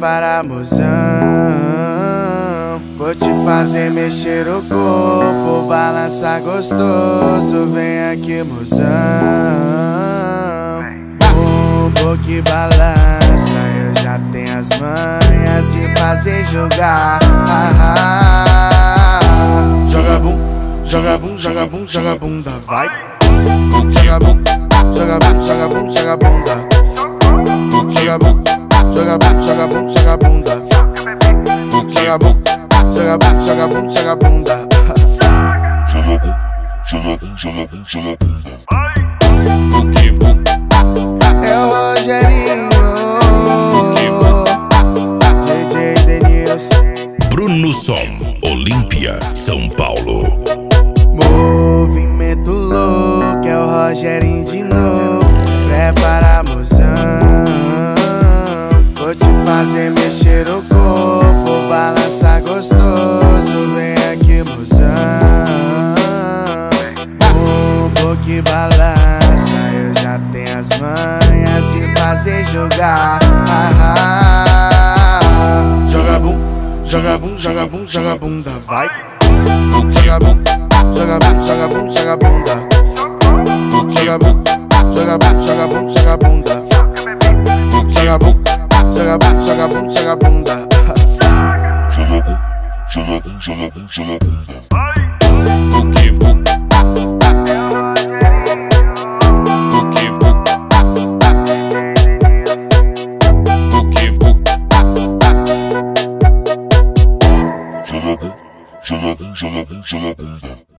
prepara, mozão. Vou te fazer mexer o corpo, balança gostoso. Vem aqui, mozão. Bumbo que balança, eu já tenho as manhas de fazer jogar. Joga bum, joga bum, joga bum, joga bunda, vai. Joga bum, joga bum, joga bum, joga bunda. Joga bum, joga bum, joga bum, joga bunda. Joga bum, joga bum, joga bum, joga bunda. Joga bum, joga bum, joga bum, joga bunda. É o Rogerinho, DJ Denilson. Bruno Som, Olímpia, São Paulo. Movimento louco, é o Rogerinho de novo. Prepara, mozão. Vou te fazer mexer o corpo, balança gostoso. Vem aqui, mozão. Bumbo que balança, eu já tenho as manhas de fazer jogar. Joga bum, joga bum, joga bum, joga bunda, vai. Joga bum, joga bum, joga bum, joga bunda. Joga bum, joga bum, joga bum, joga bunda. Joga bum, joga bum, joga bum, joga bunda. Joga bum, joga bum, joga bum, joga bunda. Joga bum, joga bum, joga bum, joga bunda.